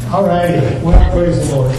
All righty. Well, praise the Lord.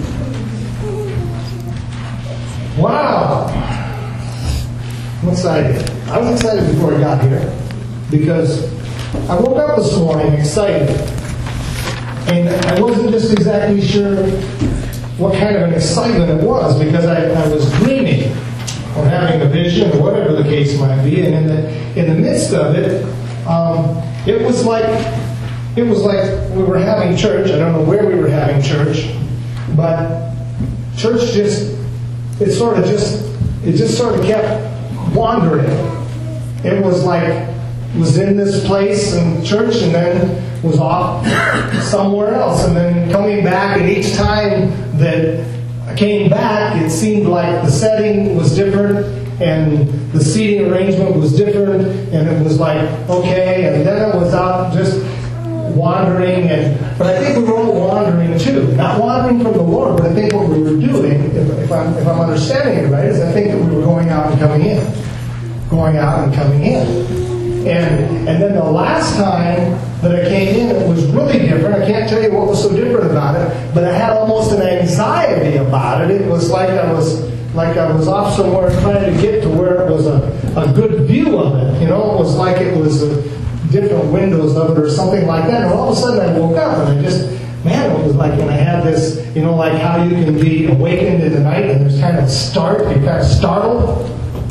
Wow. I'm excited. I was excited before I got here because I woke up this morning excited. And I wasn't just exactly sure what kind of an excitement it was because I was dreaming or having a vision or whatever the case might be. And in the midst of it, it was like we were having church. I don't know where we were having church, but church just sort of kept wandering. It was like it was in this place in church and then was off somewhere else and then coming back, and each time that I came back it seemed like the setting was different and the seating arrangement was different, and it was like, okay, and then I was out just wandering, but I think we were all wandering too. Not wandering from the Lord, but I think what we were doing, if I'm understanding it right, is I think that we were going out and coming in. Going out and coming in. And then the last time that I came in, it was really different. I can't tell you what was so different about it, but I had almost an anxiety about it. It was like I was off somewhere trying to get to where it was a good view of it. You know, it was like it was different windows of it or something like that. And all of a sudden I woke up and it was like when I had this, you know, like how you can be awakened in the night and there's kind of a start, you're kind of startled.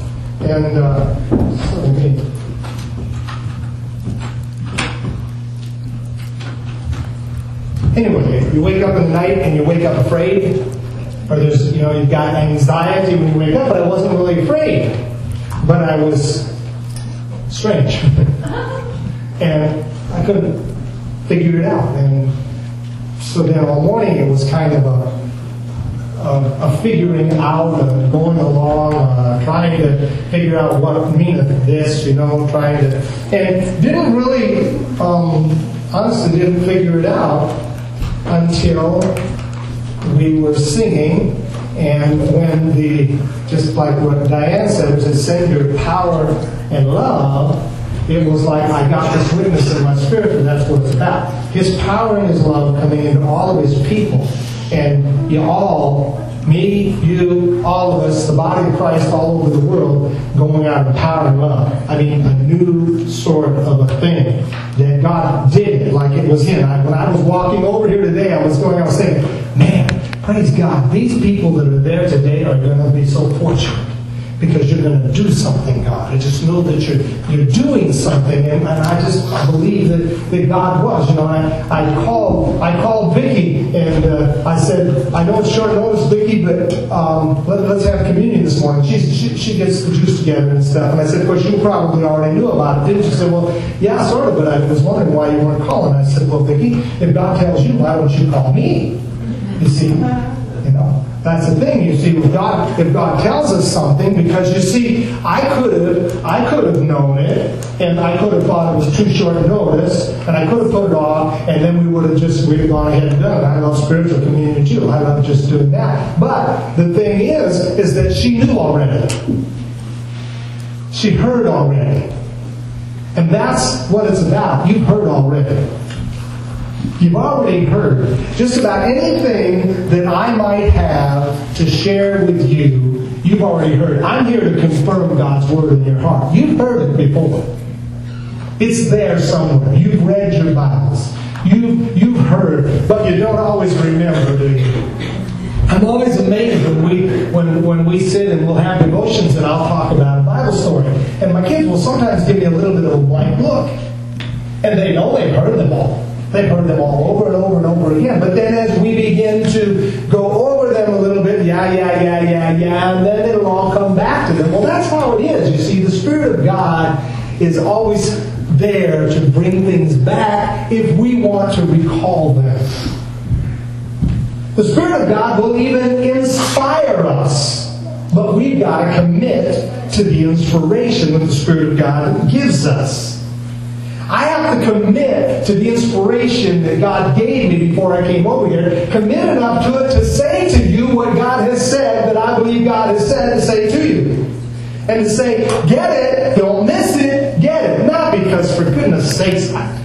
And anyway, you wake up in the night and you wake up afraid, or you've got anxiety when you wake up, but I wasn't really afraid. But I was strange. And I couldn't figure it out. And so then all morning it was kind of a figuring out, going along, trying to figure out what meaneth this, trying to, and didn't really, honestly didn't figure it out until we were singing, and when just like what Diane said, it was send your power and love. It was like I got this witness in my spirit, and that's what it's about. His power and His love coming into all of His people. And you all, me, you, all of us, the body of Christ all over the world, going out in power and love. I mean, a new sort of a thing. That God did it like it was Him. When I was walking over here today, I was saying, man, praise God, these people that are there today are going to be so fortunate. Because you're going to do something, God. I just know that you're doing something, and I believe that God was. I called Vicki, and I said, I know it's short notice, Vicki, but let's have communion this morning. She gets the juice together and stuff. And I said, of course, you probably already knew about it, didn't you? She said, well, yeah, sort of, but I was wondering why you weren't calling. I said, well, Vicki, if God tells you, why don't you call me? You see, that's the thing. You see, if God tells us something, because you see, I could have known it, and I could have thought it was too short notice, and I could have put it off, and then we'd have gone ahead and done it. I love spiritual communion too. I love just doing that. But the thing is that she knew already. She heard already. And that's what it's about. You've heard already. You've already heard. Just about anything that I might have to share with you, you've already heard. I'm here to confirm God's Word in your heart. You've heard it before. It's there somewhere. You've read your Bibles. You've heard, but you don't always remember, do you? I'm always amazed when we sit and we'll have devotions and I'll talk about a Bible story. And my kids will sometimes give me a little bit of a blank look. And they know they've heard them all. They've heard them all over and over and over again. But then as we begin to go over them a little bit, yeah, and then it'll all come back to them. Well, that's how it is. You see, the Spirit of God is always there to bring things back if we want to recall them. The Spirit of God will even inspire us. But we've got to commit to the inspiration that the Spirit of God gives us. I have to commit to the inspiration that God gave me before I came over here. Commit enough to it to say to you what God has said, that I believe God has said to say to you. And to say, get it, don't miss it, get it. Not because, for goodness sakes,